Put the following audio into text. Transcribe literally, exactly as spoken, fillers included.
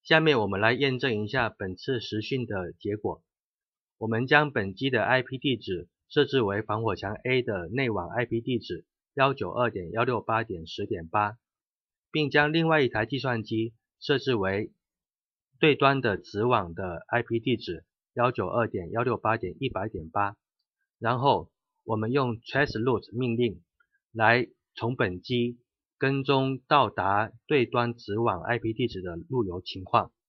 下面我们来验证一下本次实训的结果。我们将本机的 I P 地址设置为防火墙 A 的内网 I P 地址 一九二点一六八点十点八， 并将另外一台计算机设置为对端的子网的 I P 地址 一九二点一六八点一百点八， 然后我们用 traceroute 命令来从本机跟踪到达对端子网 I P 地址的路由情况。